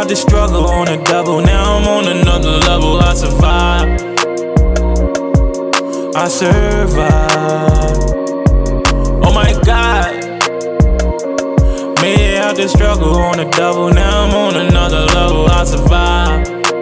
out the struggle on a double. Now I'm on another level. I survive. I survive. Oh my God. Made it out the struggle on a double. Now I'm on another level. I survive.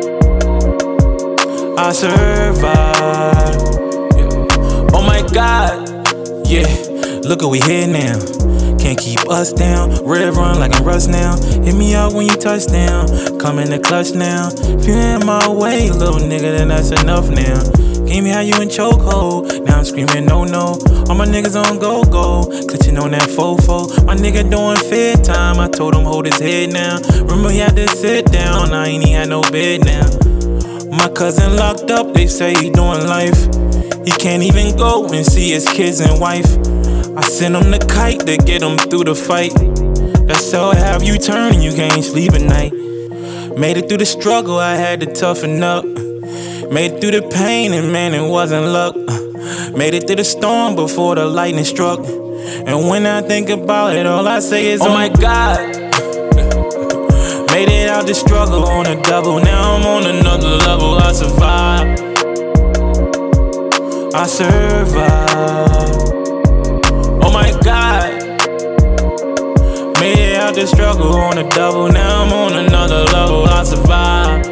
I survive. Yeah. Oh my God. Yeah. Look what we here now. Can't keep us down. Red run like I'm Russ now. Hit me up when you touch down. Come in the clutch now. If you in my way, little nigga, then that's enough now. Gave me how you in chokehold. Now I'm screaming no. All my niggas on go. Clutching on that fofo. My nigga doing fair time. I told him hold his head now. Remember he had to sit down. I ain't even had no bed now. My cousin locked up. They say he doing life. He can't even go and see his kids and wife. I sent him the kite to get him through the fight. That's how I have you turning, you can't sleep at night. Made it through the struggle, I had to toughen up. Made it through the pain, and man, it wasn't luck. Made it through the storm before the lightning struck. And when I think about it, all I say is, oh my God. Made it out the struggle on a double. Now I'm on another level, I survive. I survive. Oh my God. Made it out the struggle on a double. Now I'm on another level. I survive.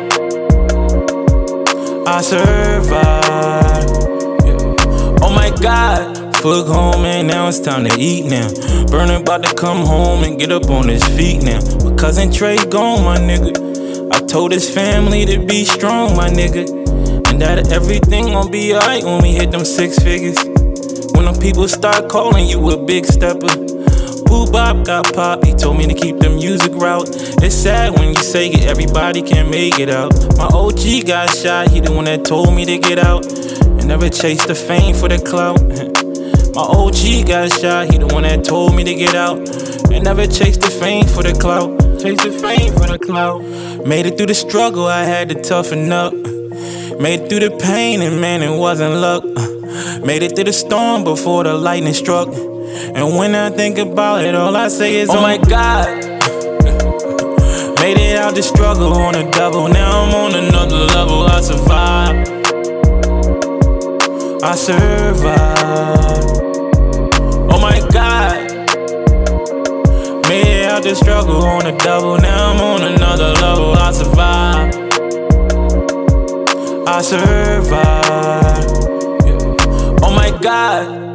I survive. Yeah. Oh my God. Fuck home and now it's time to eat now. Burner about to come home and get up on his feet now. My cousin Trey gone, my nigga. I told his family to be strong, my nigga. And that everything gon' be alright when we hit them 6 figures. When them people start calling you a big stepper. Boo Bop got popped, he told me to keep the music route. It's sad when you say it, everybody can't make it out. My OG got shot, he the one that told me to get out. And never chase the fame for the clout. My OG got shot, he the one that told me to get out. And never chase the fame for the clout. Chase the fame for the clout. Made it through the struggle, I had to toughen up. Made it through the pain, and man, it wasn't luck. Made it through the storm before the lightning struck. And when I think about it, all I say is, oh my God. Made it out the struggle on a double. Now I'm on another level, I survive. I survive. Oh my God. Made it out the struggle on a double. Now I'm on another level, I survive. I survive. Yeah. Oh my God.